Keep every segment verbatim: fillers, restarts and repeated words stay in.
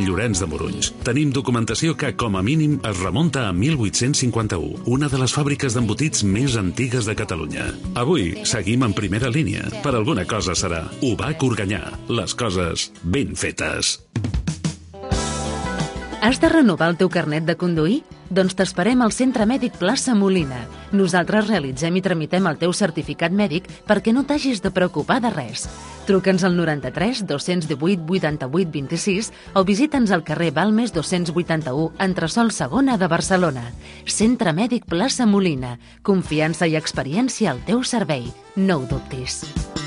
Llorenç de Morunys. Tenim documentació que, com a mínim, es remunta a mil vuit-cents cinquanta-u, una de les fàbriques d'embotits més antigues de Catalunya. Avui seguim en primera línia. Per alguna cosa serà. U B A C Organyà. Les coses ben fetes. Has de renovar el teu carnet de conduir? Doncs t'esperem al Centre Mèdic Plaça Molina. Nosaltres realitzem i tramitem el teu certificat mèdic perquè no t'hagis de preocupar de res. Truca'ns al noranta-tres dos-cents divuit vuitanta-vuit vint-i-sis o visita'ns al carrer Balmes dos-cents vuitanta-u, entresòl segona de Barcelona. Centre Mèdic Plaça Molina. Confiança i experiència al teu servei. No ho dubtis.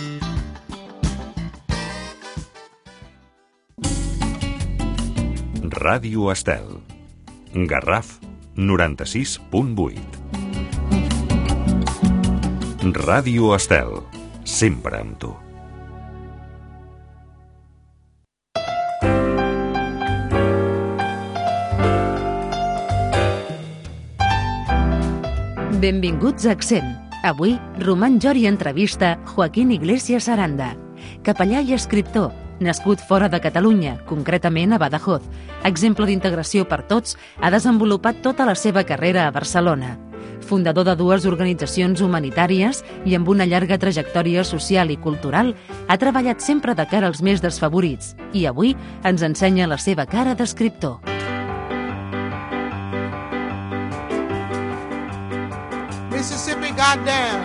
Ràdio Estel. Garraf noranta-sis punt vuit. Ràdio Estel. Sempre amb tu. Benvinguts a Accent. Avui, Román Jori entrevista Joaquín Iglesias Aranda, capellà i escriptor, nascut fora de Catalunya, concretament a Badajoz. Exemple d'integració per tots, ha desenvolupat tota la seva carrera a Barcelona. Fundador de dues organitzacions humanitàries i amb una llarga trajectòria social i cultural, ha treballat sempre de cara als més desfavorits i avui ens ensenya la seva cara d'escriptor. Mississippi, goddamn.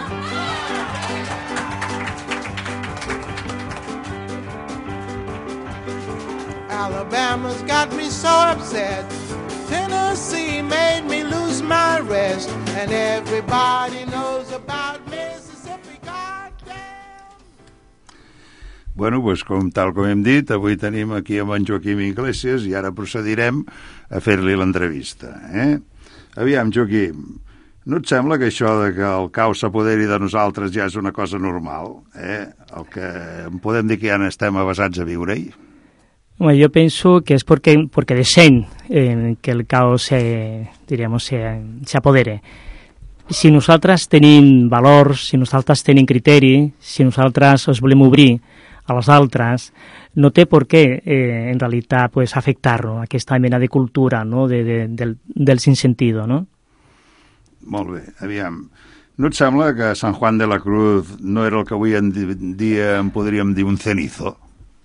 Alabama's got me so upset. Tennessee made me lose my rest. And everybody knows about Mississippi, goddamn. Bueno, doncs com tal com hem dit, avui tenim aquí amb en Joaquim Iglesias i ara procedirem a fer-li l'entrevista. Eh? Aviam, Joaquim, no et sembla que això de que el caos s'apoderi de nosaltres ja és una cosa normal? Eh? El que podem dir que ja n'estem avasats a viure-hi? Bueno, yo pienso que es porque, porque deseen eh, que el caos se, diríamos, se, se apodere. Si nosaltres tenim valors, si nosaltres tenim criteri, si nosaltres ens volem obrir a les altres, no té per què, eh, en realitat, pues, afectar-nos aquesta mena de cultura, no? de, de, del, del sinsentido, no? Molt bé, aviam. No et sembla que San Juan de la Cruz no era el que avui en dia en podríem dir un cenizo?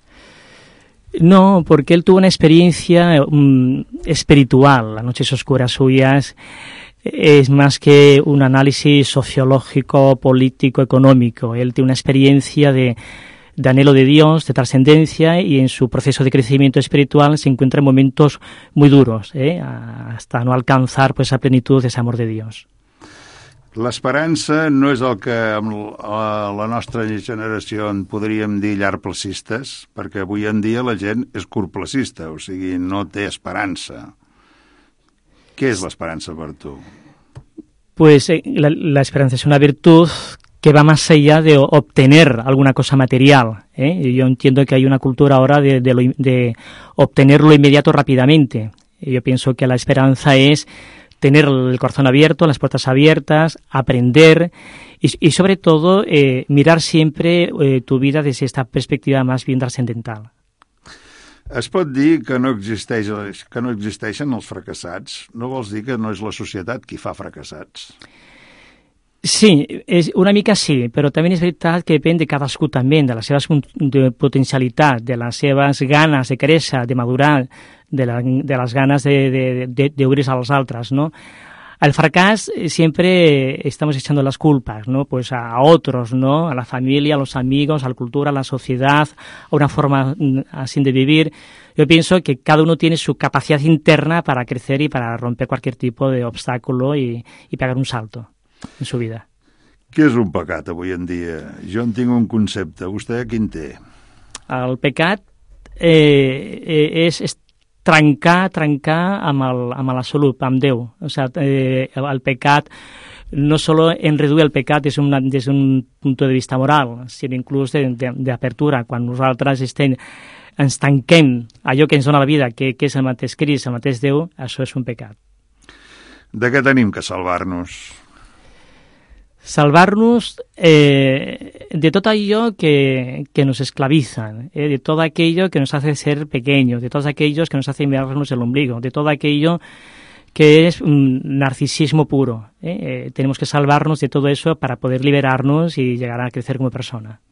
No, porque él tuvo una experiencia um, espiritual. Las noches oscuras suyas es más que un análisis sociológico, político, económico. Él tiene una experiencia de, de anhelo de Dios, de trascendencia, y en su proceso de crecimiento espiritual se encuentra en momentos muy duros, ¿eh? hasta no alcanzar pues, esa plenitud de ese amor de Dios. L'esperança no és el que amb la nostra generació en podríem dir llargplacistes, perquè avui en dia la gent és curtplacista, o sigui, no té esperança. ¿Qué es la esperanza para tú? Pues eh, la, la esperanza es una virtud que va más allá de obtener alguna cosa material. ¿eh? Yo entiendo que hay una cultura ahora de, de, lo, de obtener lo inmediato rápidamente. Yo pienso que la esperanza es tener el corazón abierto, las puertas abiertas, aprender y, y sobre todo eh, mirar siempre eh, tu vida desde esta perspectiva más bien trascendental. Es pot dir que no, existeix, que no existeixen els fracassats? No vols dir que no és la societat qui fa fracassats? Sí, és una mica sí, però també és veritat que depèn de cadascú també, de la seva potencialitat, de les seves ganes de créixer, de madurar, de, la, de les ganes de, de, de obrir-se als altres, ¿no? Al fracás siempre estamos echando las culpas, ¿no? Pues a, a otros, ¿no? A la familia, a los amigos, a la cultura, a la sociedad, a una forma así de vivir. Yo pienso que cada uno tiene su capacidad interna para crecer y para romper cualquier tipo de obstáculo y, y pegar un salto en su vida. Què és un pecat avui en dia? Jo en tinc un concepte. Vostè quin té? El pecat eh, eh, és, és trencar, trencar amb, el, amb la salut, amb Déu. O sea, eh, el pecat no solo en reduir el pecat des d'un des un punt de vista moral, sinó inclús d'apertura. Quan nosaltres estem, ens tanquem allò que ens dona la vida, que, que és el mateix Crist, el mateix Déu, això és un pecat. De què tenim que salvar-nos? Salvar-nos eh, de tot allò que, que nos esclavizan, eh, de todo aquello que nos hace ser pequeños, de todos aquellos que nos hace mirarnos el ombligo, de todo aquello que es un narcisismo puro. Eh. Eh, tenemos que salvarnos de todo eso para poder liberarnos y llegar a crecer como persona.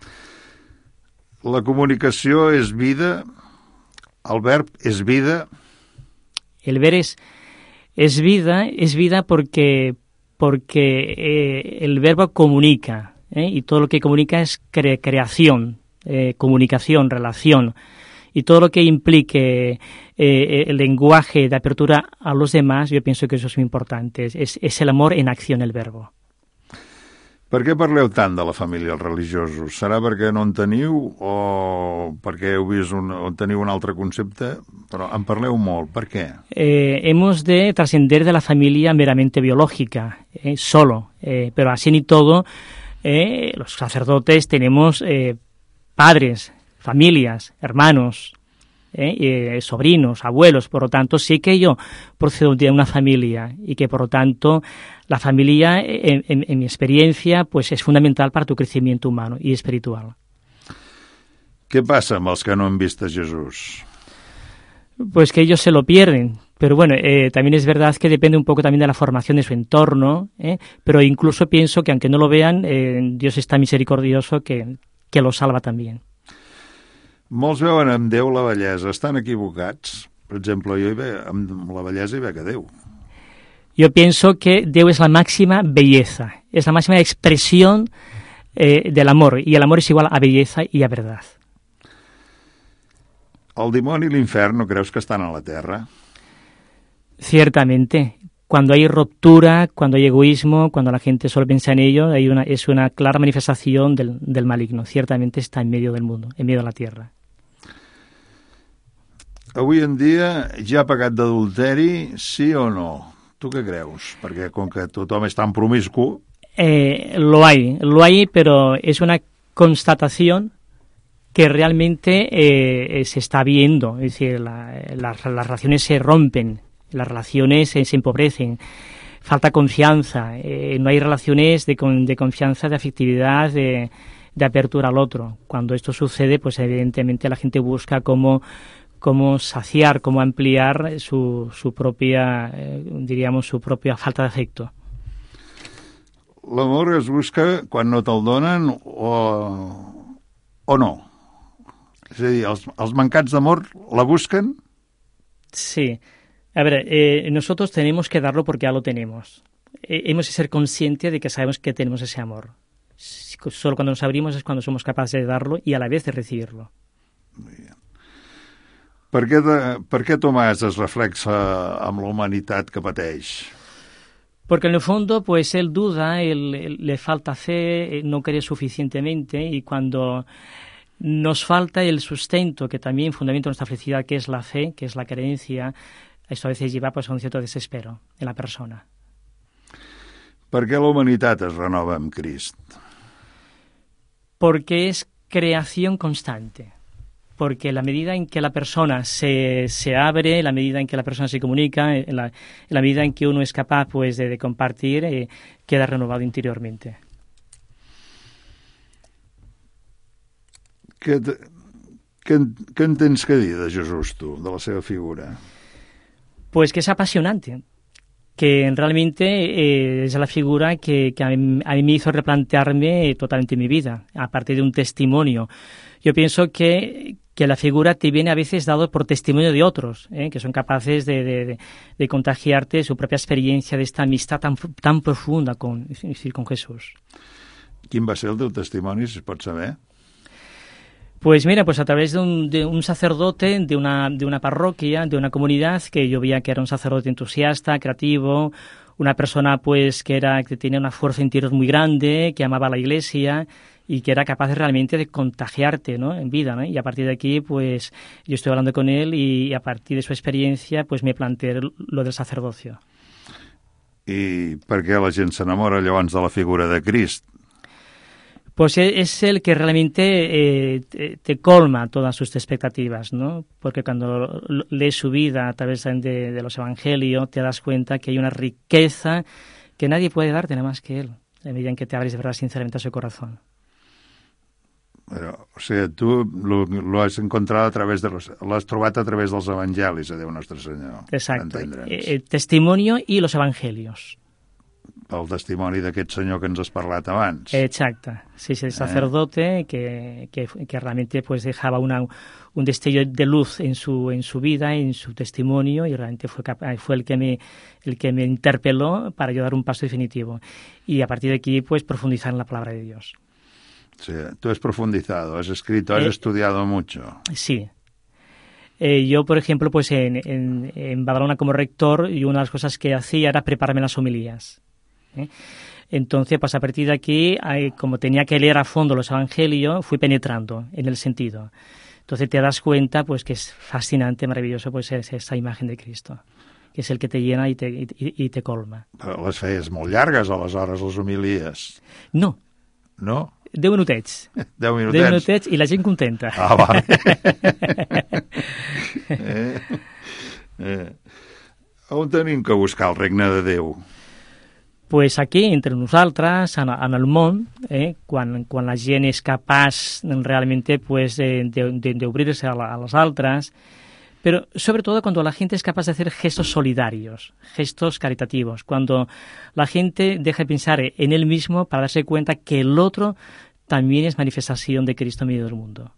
La comunicació és vida, el verb és vida. El ver es, es vida, es vida porque, porque eh, el verbo comunica, ¿eh? Y todo lo que comunica es cre- creación, eh, comunicación, relación, y todo lo que implique eh, el lenguaje de apertura a los demás, yo pienso que eso es muy importante, es, es el amor en acción, el verbo. Per què parleu tant de la família als religiosos? Serà perquè no en teniu o perquè heu vist un, o teniu un altre concepte? Però en parleu molt. Per què? Eh, hemos de trascender de la familia meramente biológica, eh, solo. Eh, pero así ni todo, eh, los sacerdotes tenemos eh, padres, familias, hermanos, eh, eh, sobrinos, abuelos. Por lo tanto, sí que yo procedo de una familia y que, por lo tanto, la familia, en, en, en mi experiencia, pues es fundamental para tu crecimiento humano y espiritual. Què passa amb els que no han vist a Jesús? Pues que ellos se lo pierden. Pero bueno, eh, también es verdad que depende un poco también de la formación de su entorno, ¿eh? Pero incluso pienso que aunque no lo vean, eh, Dios es tan misericordioso que, que lo salva también. Molts veuen en Déu la bellesa. Estan equivocats. Per exemple, jo hi ve, amb la bellesa hi veig a Déu. Yo pienso que Dios es la máxima belleza, es la máxima expresión eh, del amor, y el amor es igual a belleza y a verdad. El dimoni i l'infern no creus que estan a la terra? Ciertamente, cuando hay ruptura, cuando hay egoísmo, cuando la gente solo piensa en ello, hay una, es una clara manifestación del, del maligno. Ciertamente está en medio del mundo, en medio de la tierra. Avui en dia hi ha pecat d'adulteri, sí o no? Tu què creus? Perquè com que tothom és tan promiscu... Eh, lo hay, lo hay, pero es una constatación que realmente eh, se está viendo. Es decir, la, la, las relaciones se rompen, las relaciones se, se empobrecen, falta confianza, eh, no hay relaciones de, de confianza, de afectividad, de, de apertura al otro. Cuando esto sucede, pues evidentemente la gente busca cómo... cómo saciar, cómo ampliar su, su propia, eh, diríamos, su propia falta de afecto. L'amor es busca quan no te'l donen o, o no? És a dir, els, els mancats d'amor la busquen? Sí. A ver, eh, nosotros tenemos que darlo porque ya lo tenemos. Eh, hemos de ser conscientes de que sabemos que tenemos ese amor. Solo cuando nos abrimos es cuando somos capaces de darlo y a la vez de recibirlo. Muy bien. Per què, de, per què Tomàs es reflexa amb la humanitat que pateix? Porque en el fondo, pues él duda, él, él, le falta fe, no cree suficientemente, y cuando nos falta el sustento, que también fundamenta nuestra felicidad, que es la fe, que es la creencia, esto a veces lleva pues, a un cierto desespero en la persona. Per què la humanitat es renova amb Crist? Porque es creación constante. Porque la medida en que la persona se, se abre, la medida en que la persona se comunica, en la, en la medida en que uno es capaz pues, de, de compartir, eh, queda renovado interiormente. Què, te, què, què en tens que dir de Jesús, tu, de la seva figura? Pues que es apasionante, que realmente eh, es la figura que, que a, mí, a mí me hizo replantearme totalmente mi vida, a partir de un testimonio. Yo pienso que, que la figura te viene a veces dado por testimonio de otros, ¿eh? Que son capaces de, de, de contagiarte su propia experiencia de esta amistad tan, tan profunda con, es decir, con Jesús. Quin va ser el teu testimoni, si es pot saber? Pues mira, pues a través de un, de un sacerdote de una, de una parroquia, de una comunidad, que yo veía que era un sacerdote entusiasta, creativo, una persona pues que era que tenía una fuerza interior muy grande, que amaba a la Iglesia y que era capaz realmente de contagiarte, ¿no? En vida, ¿no? Y a partir de aquí, pues yo estoy hablando con él y a partir de su experiencia, pues me planteé lo del sacerdocio. I per què la gent s'enamora llavors de la figura de Crist? Pues es el que realmente eh, te, te colma todas sus expectativas, ¿no? Porque cuando lees su vida a través de, de los evangelios te das cuenta que hay una riqueza que nadie puede darte nada más que él. en medida en que te abres de verdad sinceramente a su corazón. Però, o sigui, tu lo, lo has encontrat a través de los, l'has trobat a través dels evangelis, a Déu Nostre Senyor. Exacto. El testimonio y los evangelios. El testimoni d'aquest senyor que ens has parlat abans. Exacto. Sí, sí, el sacerdote eh. que, que, que realmente pues dejaba una, un destello de luz en su, en su vida, en su testimonio, y realmente fue, fue el, que me, el que me interpeló para yo dar un paso definitivo. Y a partir de aquí, pues profundizar en la palabra de Dios. Sí, tú has profundizado, has escrito, has eh, estudiado mucho. Sí. Eh, yo, por ejemplo, pues en, en, en Badalona como rector, y una de las cosas que hacía era prepararme las homilías. ¿eh? Entonces, pues a partir de aquí, eh, como tenía que leer a fondo los evangelios, fui penetrando en el sentido. Entonces te das cuenta pues que es fascinante, maravilloso, pues es esa imagen de Cristo, que és el que te llena i te, i, i te colma. Però les feies molt llargues, aleshores, les homilies. No. No? Deu minutets. Deu minutets. Deu minutets i la gent contenta. Ah, vale. eh? Eh. On tenim que buscar el regne de Déu? Pues aquí, entre nosaltres, en, en el món, eh, quan, quan la gent és capaç realment pues, d'obrir-se a, a les altres, pero sobre todo cuando la gente es capaz de hacer gestos solidarios, gestos caritativos, cuando la gente deja de pensar en él mismo para darse cuenta que el otro también es manifestación de Cristo en medio del mundo.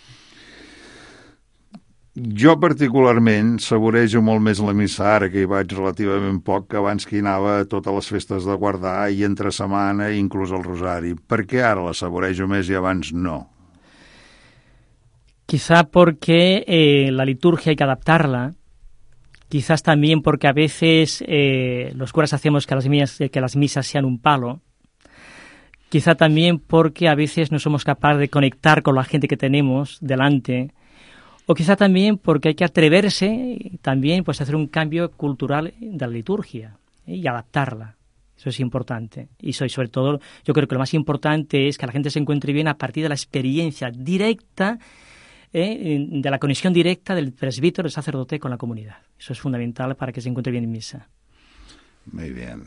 Jo particularment saborejo molt més la missa ara, que hi vaig relativament poc, que abans que hi anava a totes les festes de guardar i entre setmana i inclús el rosari. Per què ara la saborejo més i abans no? Quizá porque eh, la liturgia hay que adaptarla, quizás también porque a veces eh, los curas hacemos que las, misas, que las misas sean un palo, quizá también porque a veces no somos capaces de conectar con la gente que tenemos delante, o quizá también porque hay que atreverse también pues, a hacer un cambio cultural de la liturgia ¿eh? y adaptarla. Eso es importante. Y sobre todo, yo creo que lo más importante es que la gente se encuentre bien a partir de la experiencia directa, eh, de la conexión directa del presbítero, del sacerdote con la comunidad. Eso es fundamental para que se encuentre bien en misa. Muy bien.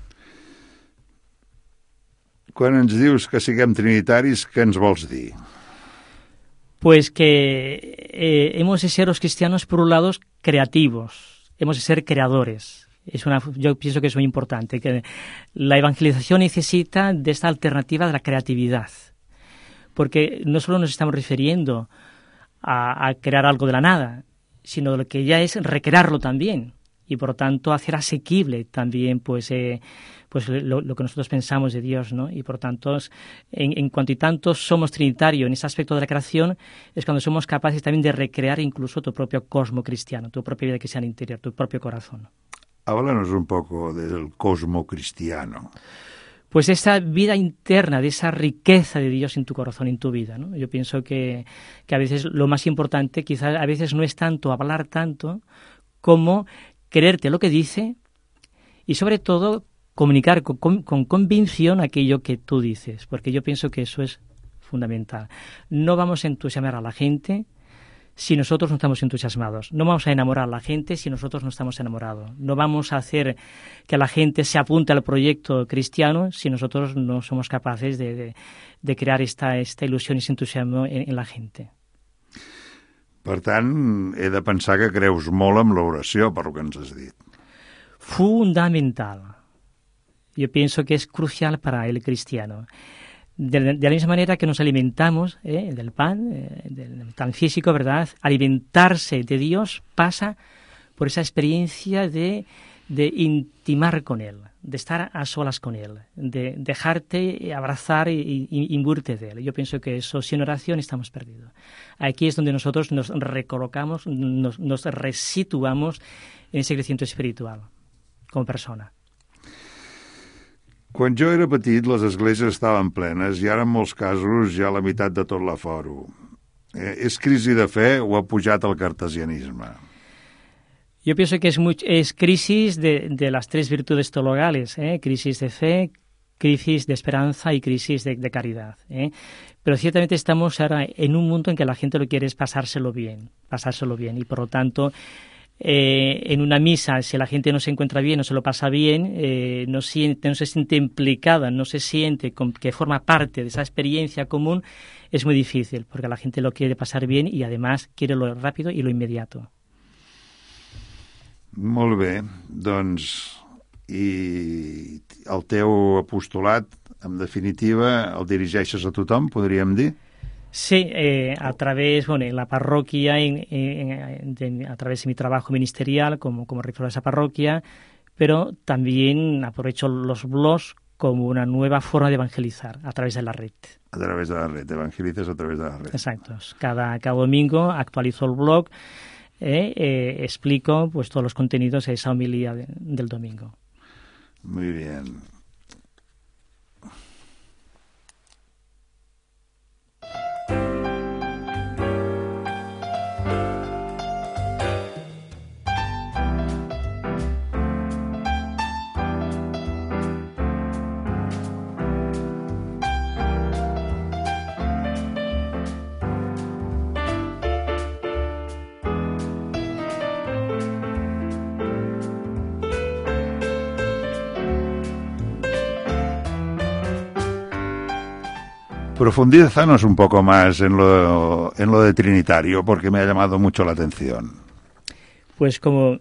Quan ens dius que siguem trinitaris, què ens vols dir? Pues que eh, hemos de ser los cristianos, por un lado, creativos, hemos de ser creadores. Es una, yo pienso que es muy importante, que la evangelización necesita de esta alternativa de la creatividad, porque no solo nos estamos refiriendo a, a crear algo de la nada, sino lo que ya es recrearlo también, y por lo tanto hacer asequible también pues eh, pues lo, lo que nosotros pensamos de Dios, ¿no? Y por tanto, en, en cuanto y tanto somos trinitarios en ese aspecto de la creación, es cuando somos capaces también de recrear incluso tu propio cosmo cristiano, tu propia vida cristiana interior, tu propio corazón. Háblanos un poco del cosmo cristiano. Pues esa vida interna, de esa riqueza de Dios en tu corazón, en tu vida, ¿no? Yo pienso que, que a veces lo más importante, quizás a veces no es tanto hablar tanto, como creerte lo que dice y sobre todo comunicar con, con, con convicción aquello que tú dices, porque yo pienso que eso es fundamental. No vamos a entusiasmar a la gente si nosotros no estamos entusiasmados. No vamos a enamorar a la gente si nosotros no estamos enamorados. No vamos a hacer que la gente se apunte al proyecto cristiano si nosotros no somos capaces de, de, de crear esta, esta ilusión y ese entusiasmo en, en la gente. Per tant, he de pensar que creus molt en l'oració, per lo que ens has dit. Fundamental. Yo pienso que es crucial para el cristiano. De, de la misma manera que nos alimentamos eh, del pan, eh, del pan físico, ¿verdad? Alimentarse de Dios pasa por esa experiencia de, de intimar con Él, de estar a solas con Él, de dejarte abrazar y, y imbuirte de Él. Yo pienso que eso, sin oración, estamos perdidos. Aquí es donde nosotros nos recolocamos, nos, nos resituamos en ese crecimiento espiritual, como persona. Quan jo era petit, les esglésies estaven plenes i ara en molts casos ja la meitat de tot l'aforo. Eh, ¿Es crisi de fe o ha pujat el cartesianisme? Yo pienso que es, muy, es crisis de, de las tres virtudes teologales, ¿eh? Crisis de fe, crisis de esperanza y crisis de, de caridad, ¿eh? Pero ciertamente estamos ahora en un mundo en que la gente lo quiere es pasárselo bien, pasárselo bien, y por lo tanto eh, en una misa, si la gente no se encuentra bien, no se lo pasa bien, eh, no, siente, no se siente implicada, no se siente con, que forma parte de esa experiencia común, es muy difícil, porque la gente lo quiere pasar bien y además quiere lo rápido y lo inmediato. Molt bé, doncs, i el teu apostolat, en definitiva, el dirigeixes a tothom, podríem dir? Sí, eh, a través, bueno, en la parroquia, en, en, de, a través de mi trabajo ministerial como, como rector de esa parroquia, pero también aprovecho los blogs como una nueva forma de evangelizar a través de la red. A través de la red, evangelizas a través de la red. Exacto. Cada, cada domingo actualizo el blog, eh, eh, explico pues todos los contenidos de esa homilía de, del domingo. Muy bien. Profundízanos un poco más en lo, en lo de Trinitario, porque me ha llamado mucho la atención. Pues como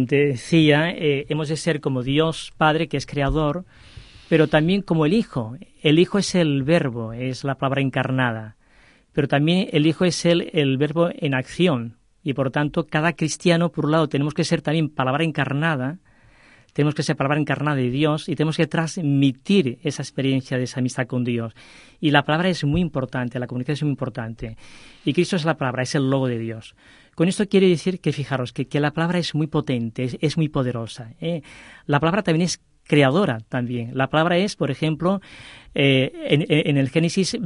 decía, eh, hemos de ser como Dios Padre, que es creador, pero también como el Hijo. El Hijo es el Verbo, es la palabra encarnada, pero también el Hijo es el, el Verbo en acción, y por tanto cada cristiano, por un lado, tenemos que ser también palabra encarnada, tenemos que ser palabra encarnada de Dios y tenemos que transmitir esa experiencia de esa amistad con Dios. Y la palabra es muy importante, la comunicación es muy importante. Y Cristo es la palabra, es el logo de Dios. Con esto quiere decir que, fijaros, que, que la palabra es muy potente, es, es muy poderosa. ¿eh? La palabra también es creadora también. La palabra es, por ejemplo, eh, en, en el Génesis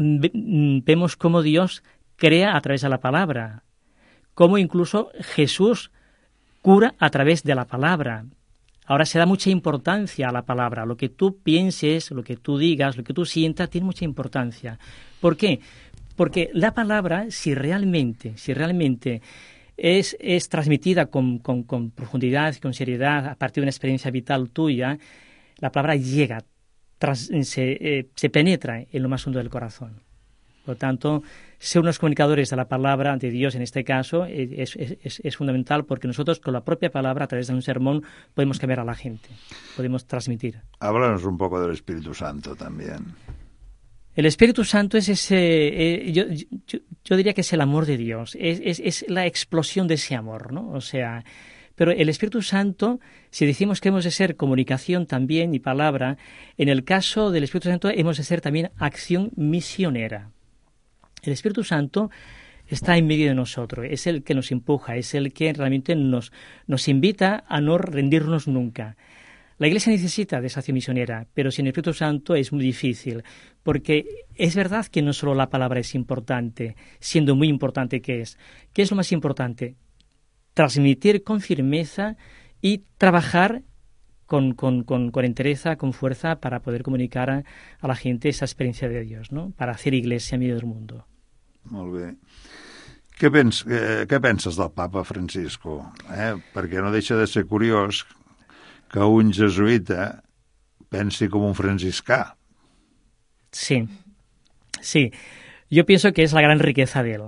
vemos cómo Dios crea a través de la palabra, cómo incluso Jesús cura a través de la palabra. Ahora se da mucha importancia a la palabra. Lo que tú pienses, lo que tú digas, lo que tú sientas, tiene mucha importancia. ¿Por qué? Porque la palabra, si realmente, si realmente es, es transmitida con, con, con profundidad, con seriedad, a partir de una experiencia vital tuya, la palabra llega, tras, se, eh, se penetra en lo más hondo del corazón. Por lo tanto, ser unos comunicadores de la palabra de Dios, en este caso, es, es, es fundamental, porque nosotros con la propia palabra, a través de un sermón, podemos cambiar a la gente, podemos transmitir. Háblanos un poco del Espíritu Santo también. El Espíritu Santo es ese, eh, yo, yo, yo diría que es el amor de Dios, es, es, es la explosión de ese amor, ¿no? O sea, pero el Espíritu Santo, si decimos que hemos de ser comunicación también y palabra, en el caso del Espíritu Santo hemos de ser también acción misionera. El Espíritu Santo está en medio de nosotros, es el que nos empuja, es el que realmente nos, nos invita a no rendirnos nunca. La Iglesia necesita de esa acción misionera, pero sin el Espíritu Santo es muy difícil, porque es verdad que no solo la palabra es importante, siendo muy importante que es. ¿Qué es lo más importante? Transmitir con firmeza y trabajar Con, con, con, con entereza, con fuerza, para poder comunicar a, a la gente esa experiencia de Dios, ¿no? Para hacer iglesia en medio del mundo. Molt bé. Què, pens, eh, què penses del papa Francisco? Eh? Perquè no deixa de ser curiós que un jesuïta pensi com un franciscà. Sí, sí. Yo pienso que es la gran riqueza de él.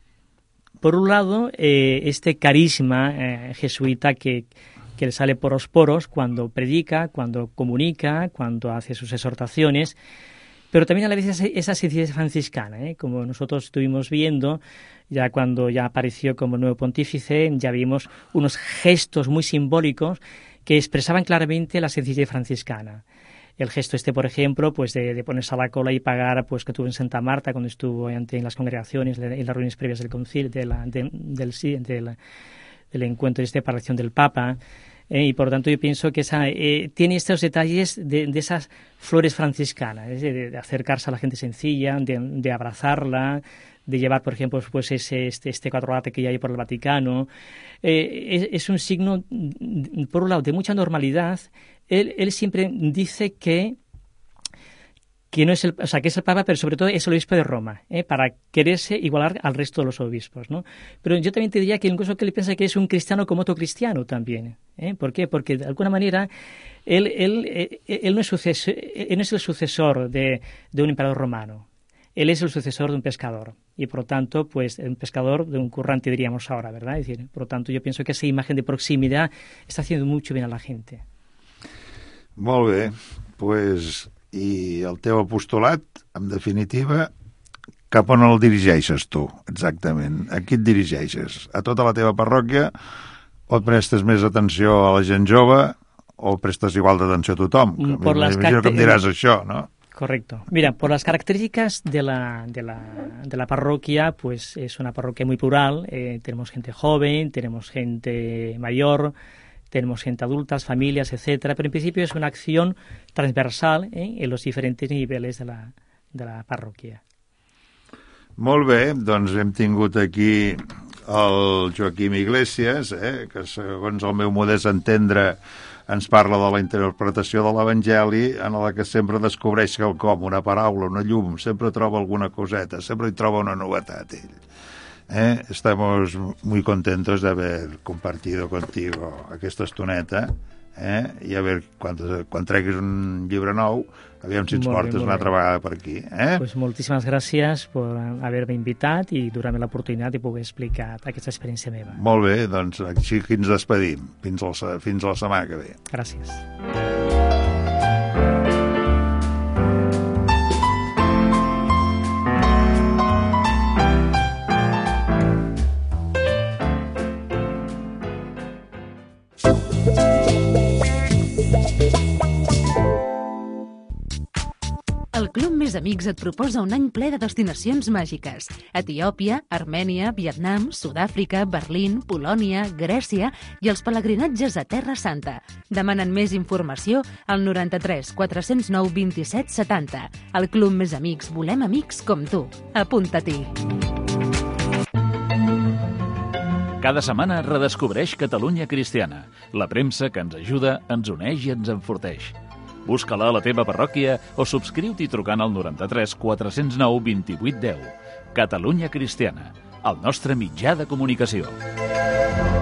Por un lado, eh, este carisma eh, jesuita que... que le sale por los poros cuando predica, cuando comunica, cuando hace sus exhortaciones, pero también a la vez esa sencillez franciscana, ¿eh? Como nosotros estuvimos viendo, ya cuando ya apareció como nuevo pontífice, ya vimos unos gestos muy simbólicos que expresaban claramente la sencillez franciscana. El gesto este, por ejemplo, pues de, de ponerse a la cola y pagar, pues que tuvo en Santa Marta cuando estuvo ante en las congregaciones, en las reuniones previas del concilio, de la, de, del, del, del encuentro este para la elección del Papa. Eh, y por lo tanto yo pienso que esa, eh, tiene estos detalles de, de esas flores franciscanas, ¿eh? de, de acercarse a la gente sencilla, de, de abrazarla, de llevar, por ejemplo, pues ese, este, este cuadrilátero que ya hay por el Vaticano. Eh, es, es un signo, por un lado, de mucha normalidad. Él, él siempre dice que, que no es el, o sea, que es el Papa, pero sobre todo es el obispo de Roma, ¿eh? Para quererse igualar al resto de los obispos, ¿no? Pero yo también te diría que incluso que él piensa que es un cristiano como otro cristiano también, ¿eh? ¿Por qué? Porque de alguna manera él, él, él, él, no, es sucesor, él no es el sucesor de, de un emperador romano, él es el sucesor de un pescador y por lo tanto, pues un pescador de un currante diríamos ahora, ¿verdad? Es decir, por lo tanto yo pienso que esa imagen de proximidad está haciendo mucho bien a la gente. Molt bé, pues... I el teu apostolat, en definitiva, cap on el dirigeixes tu, exactament? A qui et dirigeixes? A tota la teva parròquia? O et prestes més atenció a la gent jove? O prestes igual d'atenció a tothom? Por las M'imagino que em diràs això, ¿no? Correcto. Mira, por las características de la, de la, de la parroquia, pues es una parroquia muy plural. Eh, tenemos gente joven, tenemos gente mayor, tenemos gente adultas, familias, etcétera, pero en principio es una acción transversal ¿eh? En los diferentes niveles de la, de la parròquia. Molt bé, doncs hem tingut aquí el Joaquim Iglesias, eh, que segons el meu modest entendre ens parla de la interpretació de l'Evangeli, en la que sempre descobreix quelcom, una paraula, una llum, sempre troba alguna coseta, sempre hi troba una novetat ell. Eh, estamos muy contentos de haber compartido contigo aquesta estoneta eh, i a veure, quan, quan treguis un llibre nou, aviam si ens molt portes bé, una altra vegada per aquí. Eh? Pues moltíssimes gràcies per haver-me invitat i donar-me l'oportunitat de poder explicar aquesta experiència meva. Molt bé, doncs així que ens despedim. Fins, el, fins a la setmana que ve. Gràcies. El Club Més Amics et proposa un any ple de destinacions màgiques. Etiòpia, Armènia, Vietnam, Sud-àfrica, Berlín, Polònia, Grècia i els pelegrinatges a Terra Santa. Demanen més informació al noranta-tres quatre-cents nou vint-i-set setanta. Al Club Més Amics volem amics com tu. Apunta-t'hi. Cada setmana redescobreix Catalunya Cristiana, la premsa que ens ajuda, ens uneix i ens enforteix. Busca-la a la teva parròquia o subscriu-t'hi trucant al noranta-tres quatre-cents nou vint-i-vuit deu. Catalunya Cristiana, el nostre mitjà de comunicació.